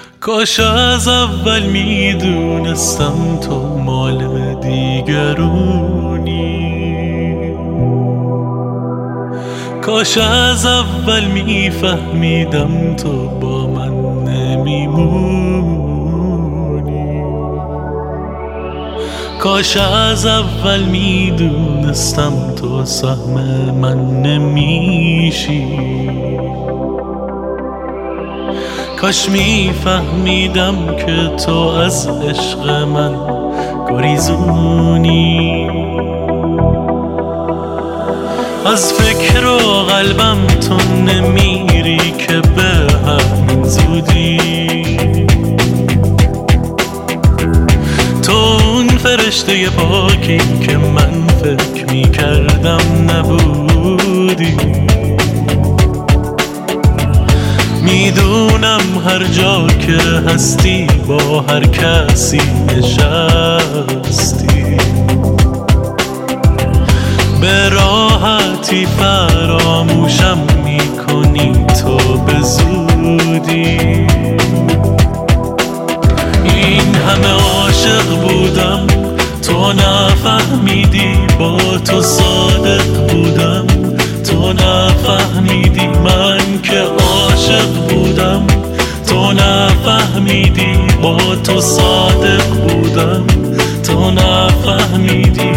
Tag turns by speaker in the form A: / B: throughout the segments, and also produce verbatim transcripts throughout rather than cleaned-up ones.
A: کاش از اول میدونستم تو مال دیگرونی، کاش از اول میفهمیدم تو با من نمیمونی، کاش از اول میدونستم تو سهم من نمیشی، کاش میفهمیدم که تو از عشق من گریزونی. از فکر و قلبم تو نمیری که به همین زودی، تو اون فرشته پاکی که من فکر میکردم نبودی. میدونم هر جا که هستی با هر کسی نشستی، به راحتی فراموشم میکنی تو به زودی. این همه عاشق بودم تو نفهمیدی، با تو صادق بودم تو نفهمیدی، من که عاشق بودم تو نفهمیدی، با تو صادق بودم تو نفهمیدی.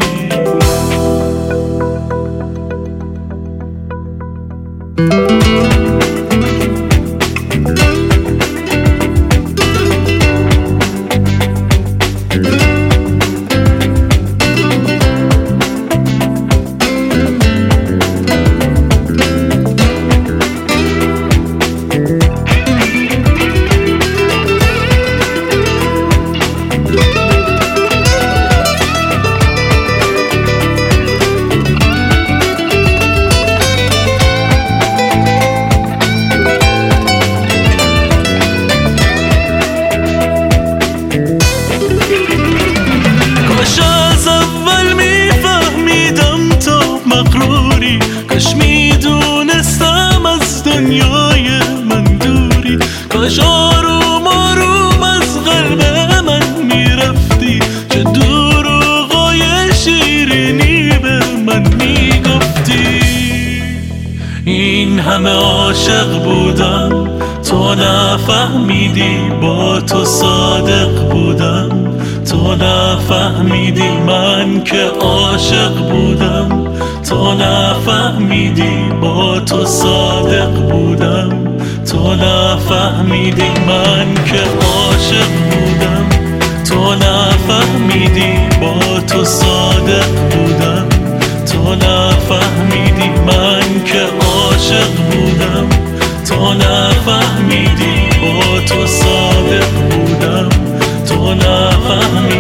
A: کاش میدونستم از دنیای من دوری، کاش آروم آروم از قلب من میرفتی، چه دروغای شیرینی به من میگفتی. این همه عاشق بودم تو نفهمیدی، با تو صادق بودم تو نفهمیدی، من که عاشق بودم تو نفهمیدی، با تو صادق بودم تو نفهمیدی، من که عاشق بودم تو نفهمیدی، با تو صادق بودم تو نفهمیدی، من که عاشق بودم تو نفهمیدی، با تو صادق بودم تو نفهمیدی.